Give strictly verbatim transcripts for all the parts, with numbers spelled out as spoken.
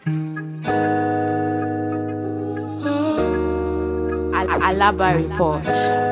Alaba report.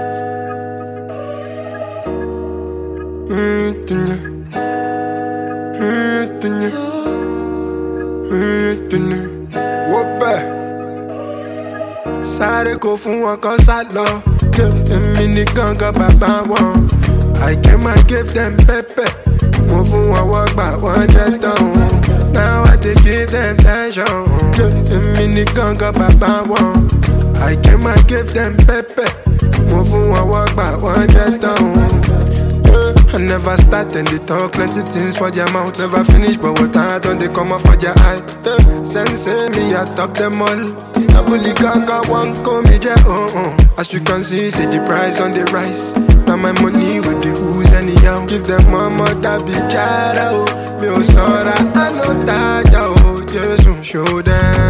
Sáré kò fún wọn kan sá lọ. Èmi nìkan kan bàbá wọn. I came and gave them pepper. Mo fún wọn wọ́gbà wọ́n jẹ́ tán. Now I dey give them tension. Èmi nìkan kan bàbá wọn. I came and gave them pepper. Mo fún wọn wọ́gbà wọ́n jẹ́ tán. I never start and they talk plenty things for their mouth. Never finish but what I done they come up for their eye. eh, Sensei me I top them all. Nobody gaga one call me jet oh oh. As you can see say the price on the rise. Now my money with the who's anyhow. Give them mama that be jada oh. Me oh sorry I know that oh. Yes oh show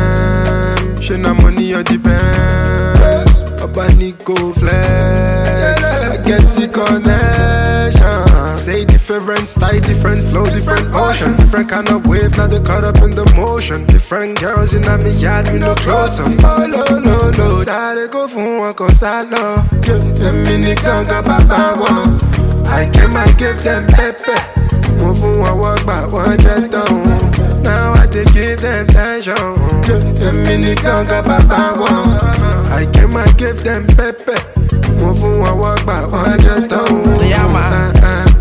them. Show na money on the bands. Abani go flex. I get the connection. Say different style, different flow, different ocean. Different kind of wave, now they caught up in the motion. Different girls in me yard with no clothes on. Oh no, no, no. Sáré go fún wọn kan sá lọ. Èmi nìkan kan bàbá wọn. I came and gave them pepper. Mo fún wọn wọ́gbà wọ́n jẹ́ tán. Now I dey give them tension. Èmi nìkan kan bàbá wọn. I came and gave them pepper. Mo fún wọn wọ́gbà wọ́n jẹ́ tán. Yeah, man.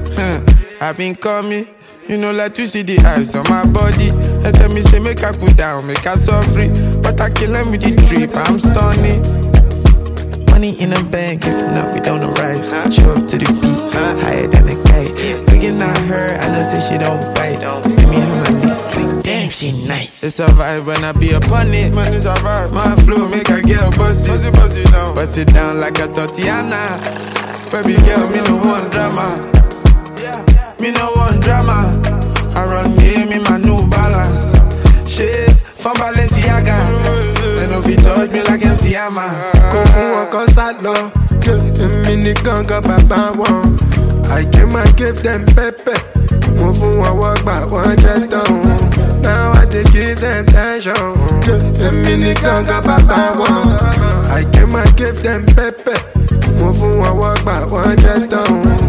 I've been coming, you know, like to see the eyes on my body. They tell me, say, make I cool down, make I suffer. But I kill them with the drip, I'm stunning. Money in the bank, if not, we don't arrive. Show up to the beat, higher than a kite. Looking at her, I know, say she don't bite. Give me her my legs, like, damn, she nice. It's a vibe when I be upon it. Man, it's a vibe. My flow make a girl bust it. Bust it down. Bust it down like a Tatiana. Baby girl, me no want drama. Me no want drama. I run game in my new balance. Shit from Balenciaga. They no fit touch me like M C Hammer. Kò fún wọn kan sá lọ. Èmi nìkan kan bàbá wọn. I came and gave them pepper. Mo fún wọn wọ́gbà wọ́n jẹ́ tán. Now I dey give them tension. Èmi nìkan kan bàbá wọn. I came and gave them pepper. Mo fún wọn wọ́gbà wọ́n jẹ́ tán.